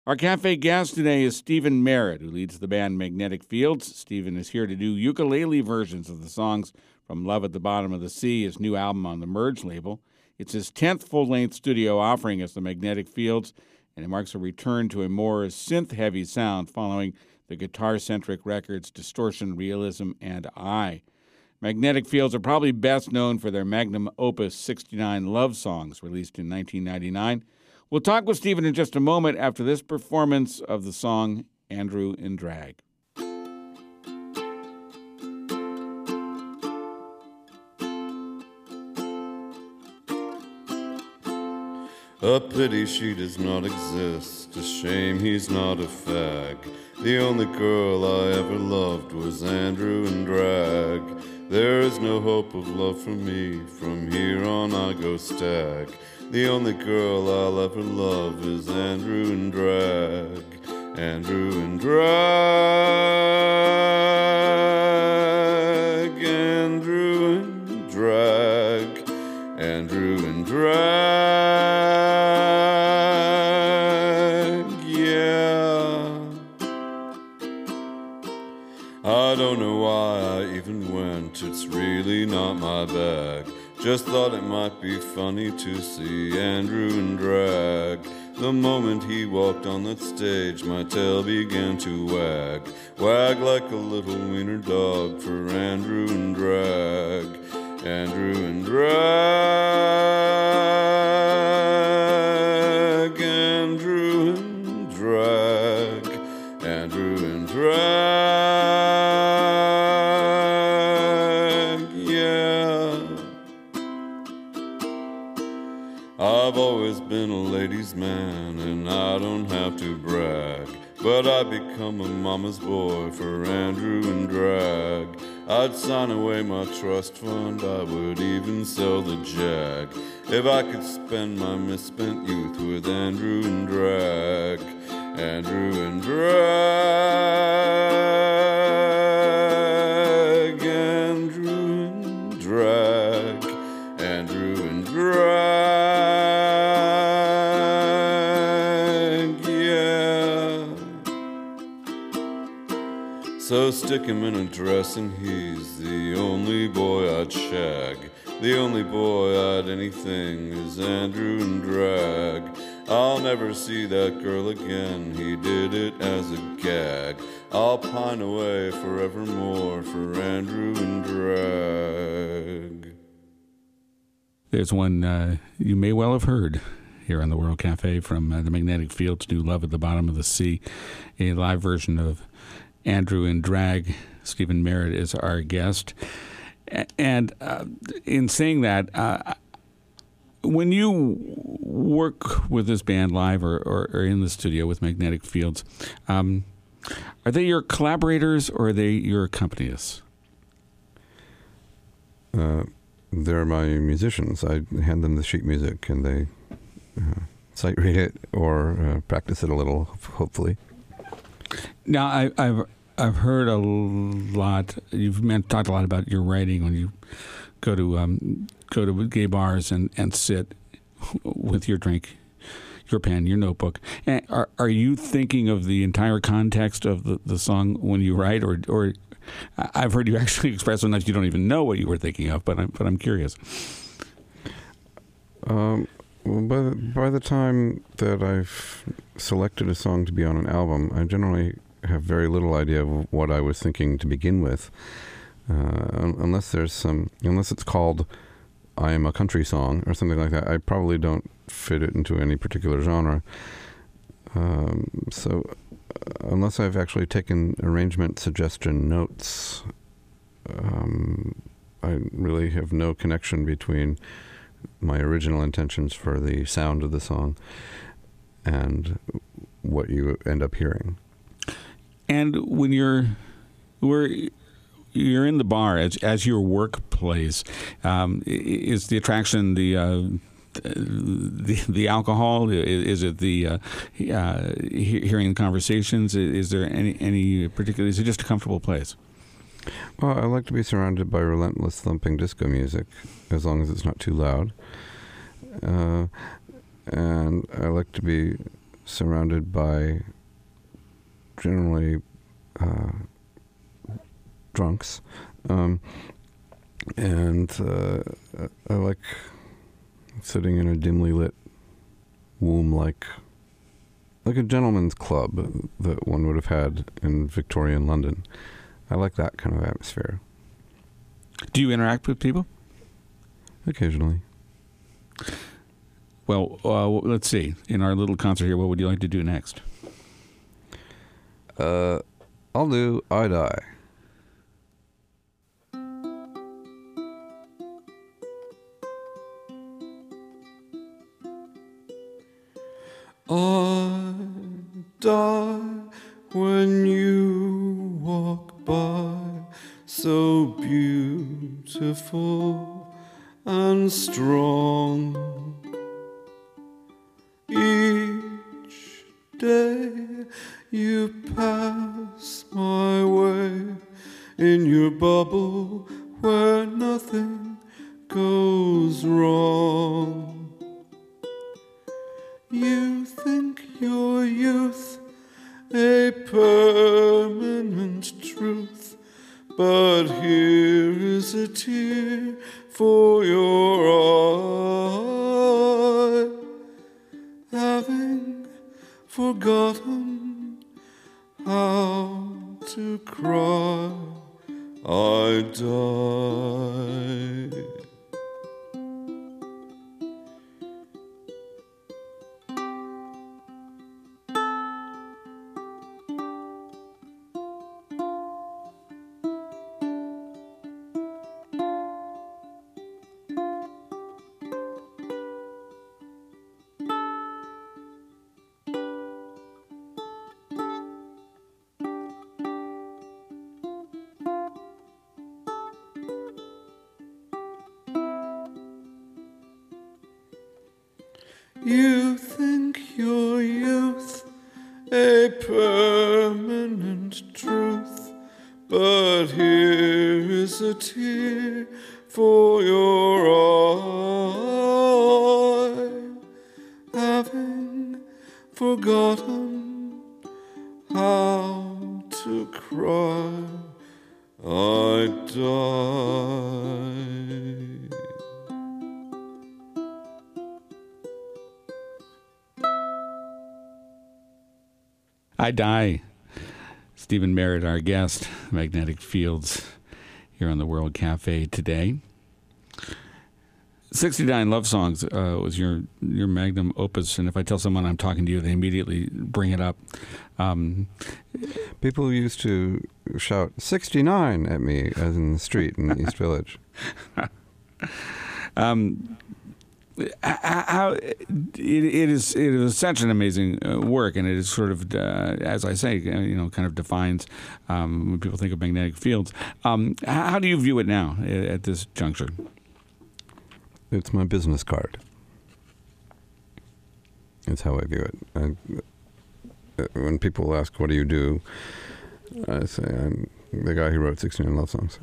Our cafe guest today is Stephen Merritt, who leads the band Magnetic Fields. Stephen is here to do ukulele versions of the songs from Love at the Bottom of the Sea, his new album on the Merge label. It's his 10th full-length studio offering as the Magnetic Fields, and it marks a return to a more synth-heavy sound following the guitar-centric records Distortion, Realism, and I. Magnetic Fields are probably best known for their magnum opus 69 love songs released in 1999. We'll talk with Stephen in just a moment after this performance of the song Andrew in Drag. A pity she does not exist, a shame he's not a fag. The only girl I ever loved was Andrew in Drag. There is no hope of love for me, from here on I go stag. The only girl I'll ever love is Andrew in Drag. Andrew in Drag. Andrew in Drag. Andrew in Drag. Yeah. I don't know why I even went, it's really not my bag. Just thought it might be funny to see Andrew in drag. The moment he walked on that stage, my tail began to wag. Wag like a little wiener dog for Andrew in drag. Andrew in drag. Andrew in drag. Andrew in drag. I've always been a ladies' man, and I don't have to brag, but I'd become a mama's boy for Andrew in drag. I'd sign away my trust fund, I would even sell the Jag, if I could spend my misspent youth with Andrew in drag. Andrew in drag. Andrew in drag. Andrew in drag. So stick him in a dress and he's the only boy I'd shag. The only boy I'd anything is Andrew in drag. I'll never see that girl again, he did it as a gag. I'll pine away forevermore for Andrew in drag. There's one you may well have heard here on the World Cafe from the Magnetic Fields' new Love at the Bottom of the Sea, a live version of Andrew in Drag. Stephen Merritt is our guest. And in saying that, when you work with this band live or in the studio with Magnetic Fields, are they your collaborators or are they your accompanists? They're my musicians. I hand them the sheet music and they sight read it or practice it a little, hopefully. Now, I've heard a lot. You've talked a lot about your writing when you go to gay bars and sit with your drink, your pen, your notebook. And are you thinking of the entire context of the song when you write, or I've heard you actually express sometimes you don't even know what you were thinking of, but I'm curious. Well, by the time that I've selected a song to be on an album, I generally have very little idea of what I was thinking to begin with, unless it's called "I Am a Country Song" or something like that. I probably don't fit it into any particular genre. So, unless I've actually taken arrangement suggestion notes, I really have no connection between my original intentions for the sound of the song and what you end up hearing. And when you're in the bar as your workplace, is the attraction the alcohol? Is it the hearing conversations? Is there any particular? Is it just a comfortable place? Well, I like to be surrounded by relentless thumping disco music, as long as it's not too loud. And I like to be surrounded by generally drunks. And I like sitting in a dimly lit womb like a gentleman's club that one would have had in Victorian London. I like that kind of atmosphere. Do you interact with people? Occasionally. Well, let's see. In our little concert here, what would you like to do next? I'll do I Die. I die when you walk by, so beautiful and strong. Each day you pass my way in your bubble where nothing goes wrong. You think your youth a permanent truth, but here is a tear for your eye. Having forgotten how to cry, I die. You think your youth a permanent truth, but here is a tear for your eye. Having forgotten how to cry, I die. I Die. Stephen Merritt, our guest, Magnetic Fields, here on the World Cafe today. 69 Love Songs was your magnum opus, and if I tell someone I'm talking to you, they immediately bring it up. People used to shout 69 at me as in the street in the East Village. How it is such an amazing work, and it is sort of, as I say, kind of defines when people think of magnetic fields. How do you view it now at this juncture? It's my business card. It's how I view it. When people ask, what do you do? I say, I'm the guy who wrote 69 Love Songs.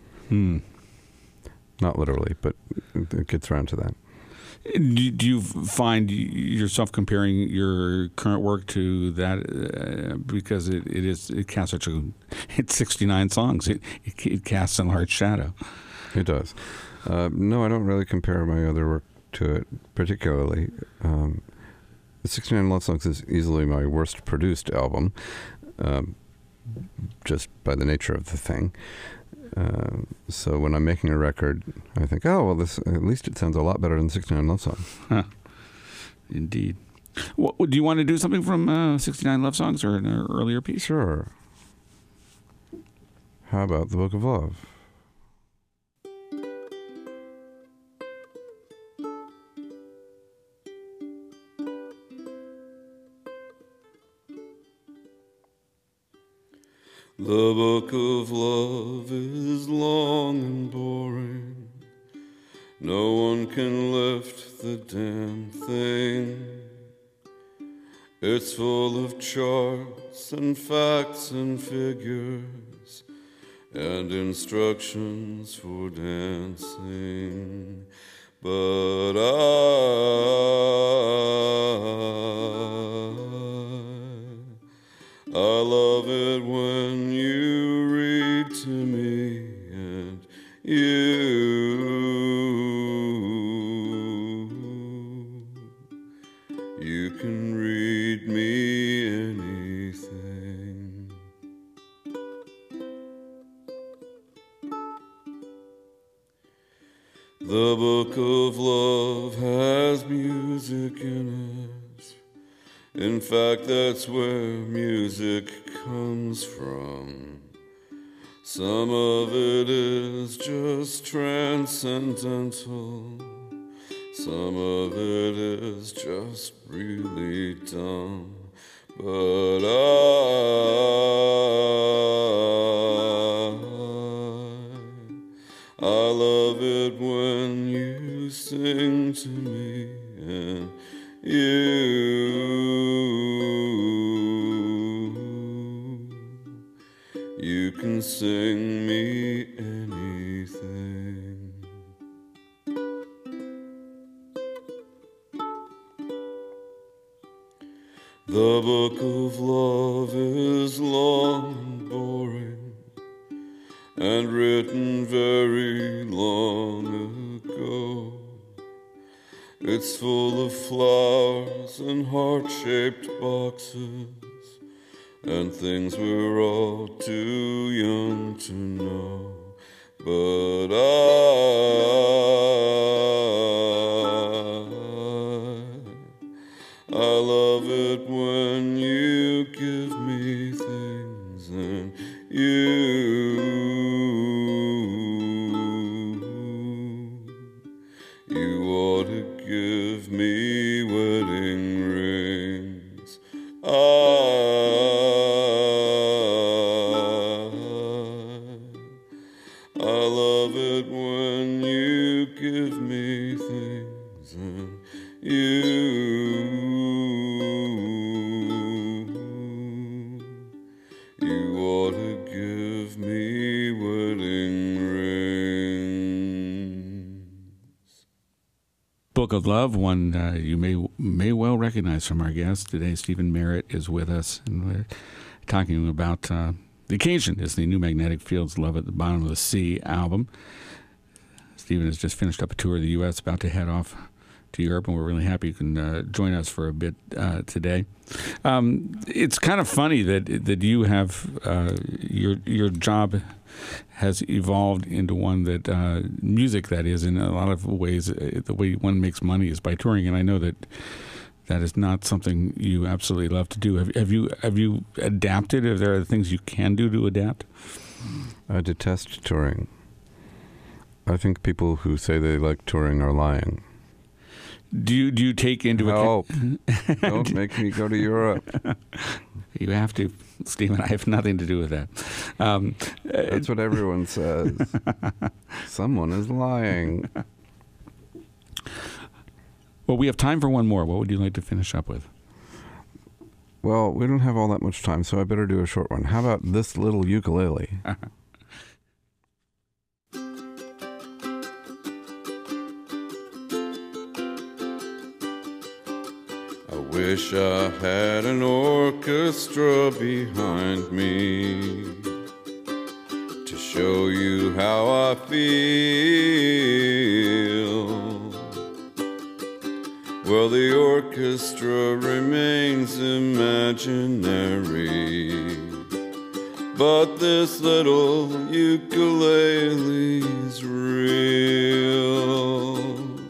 Not literally, but it gets around to that. Do you find yourself comparing your current work to that because it casts it's 69 songs. It casts a large shadow. It does. No, I don't really compare my other work to it particularly. The 69 Love Songs is easily my worst produced album, just by the nature of the thing. So when I'm making a record, I think, oh, well, this at least it sounds a lot better than 69 Love Songs. Huh. Indeed. Do you want to do something from 69 Love Songs or an earlier piece? Sure. How about The Book of Love? The book of love is long and boring. No one can lift the damn thing. It's full of charts and facts and figures and instructions for dancing. But I I love it when you read to me, and you can read me anything. The book of love has music in it. In fact, that's where music comes from. Some of it is just transcendental. Some of it is just really dumb. But I love it when you sing to me, and you can sing me anything. The book of love is long and boring, and written very long ago. It's full of flowers and heart-shaped boxes and things we're all too young to know. But I love it when you give me things, and you ought to give me wedding rings. I love it when you give me things, and you ought to give me wedding rings. Book of Love, one you may well recognize from our guest today. Stephen Merritt is with us, and we're talking about the occasion is the new Magnetic Fields Love at the Bottom of the Sea album. Stephen has just finished up a tour of the U.S., about to head off to Europe, and we're really happy you can join us for a bit today. It's kind of funny that you have your job has evolved into one that music, that is, in a lot of ways, the way one makes money is by touring, and I know that is not something you absolutely love to do. Have you adapted? Are there things you can do to adapt? I detest touring. I think people who say they like touring are lying. Do you take into account? Don't make me go to Europe. You have to, Stephen. I have nothing to do with that. That's what everyone says. Someone is lying. Well, we have time for one more. What would you like to finish up with? Well, we don't have all that much time, so I better do a short one. How about This Little Ukulele? I wish I had an orchestra behind me to show you how I feel. Well, the orchestra remains imaginary, but this little ukulele's real.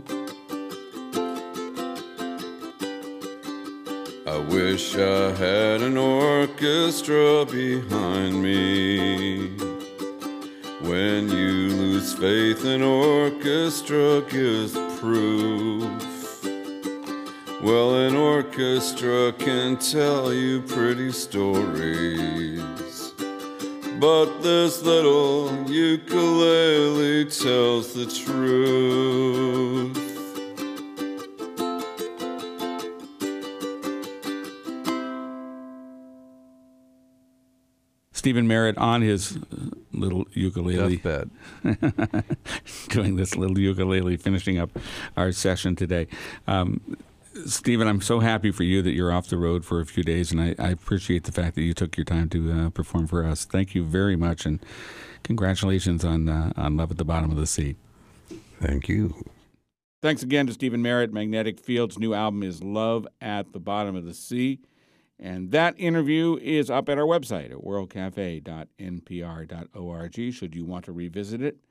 I wish I had an orchestra behind me. When you lose faith, an orchestra gives proof. Well, an orchestra can tell you pretty stories, but this little ukulele tells the truth. Stephen Merritt on his little ukulele. Deathbed. Doing this little ukulele, finishing up our session today. Stephen, I'm so happy for you that you're off the road for a few days, and I appreciate the fact that you took your time to perform for us. Thank you very much, and congratulations on Love at the Bottom of the Sea. Thank you. Thanks again to Stephen Merritt. Magnetic Fields' new album is Love at the Bottom of the Sea. And that interview is up at our website at worldcafe.npr.org should you want to revisit it.